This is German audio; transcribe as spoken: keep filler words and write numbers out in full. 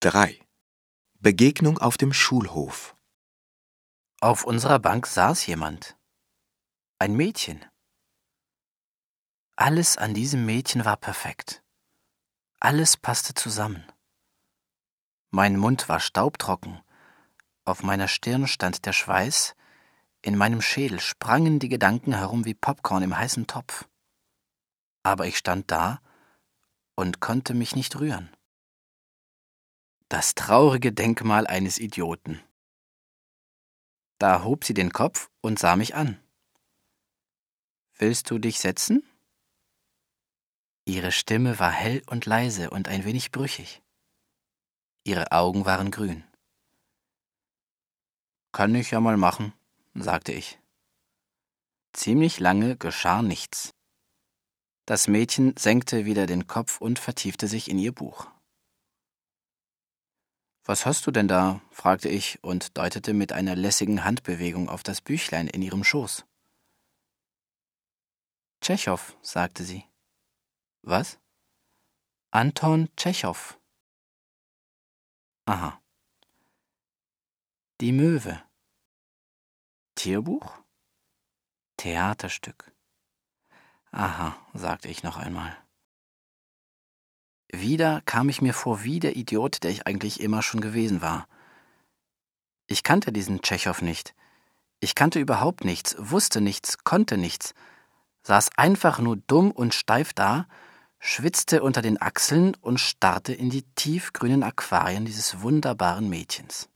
drei. Begegnung auf dem Schulhof. Auf unserer Bank saß jemand. Ein Mädchen. Alles an diesem Mädchen war perfekt. Alles passte zusammen. Mein Mund war staubtrocken. Auf meiner Stirn stand der Schweiß. In meinem Schädel sprangen die Gedanken herum wie Popcorn im heißen Topf. Aber ich stand da und konnte mich nicht rühren. Das traurige Denkmal eines Idioten. Da hob sie den Kopf und sah mich an. »Willst du dich setzen?« Ihre Stimme war hell und leise und ein wenig brüchig. Ihre Augen waren grün. »Kann ich ja mal machen«, sagte ich. Ziemlich lange geschah nichts. Das Mädchen senkte wieder den Kopf und vertiefte sich in ihr Buch. »Was hast du denn da?« fragte ich und deutete mit einer lässigen Handbewegung auf das Büchlein in ihrem Schoß. »Tschechow«, sagte sie. »Was?« »Anton Tschechow.« »Aha.« »Die Möwe.« »Tierbuch?« »Theaterstück.« »Aha«, sagte ich noch einmal. Wieder kam ich mir vor wie der Idiot, der ich eigentlich immer schon gewesen war. Ich kannte diesen Tschechow nicht. Ich kannte überhaupt nichts, wusste nichts, konnte nichts, saß einfach nur dumm und steif da, schwitzte unter den Achseln und starrte in die tiefgrünen Aquarien dieses wunderbaren Mädchens.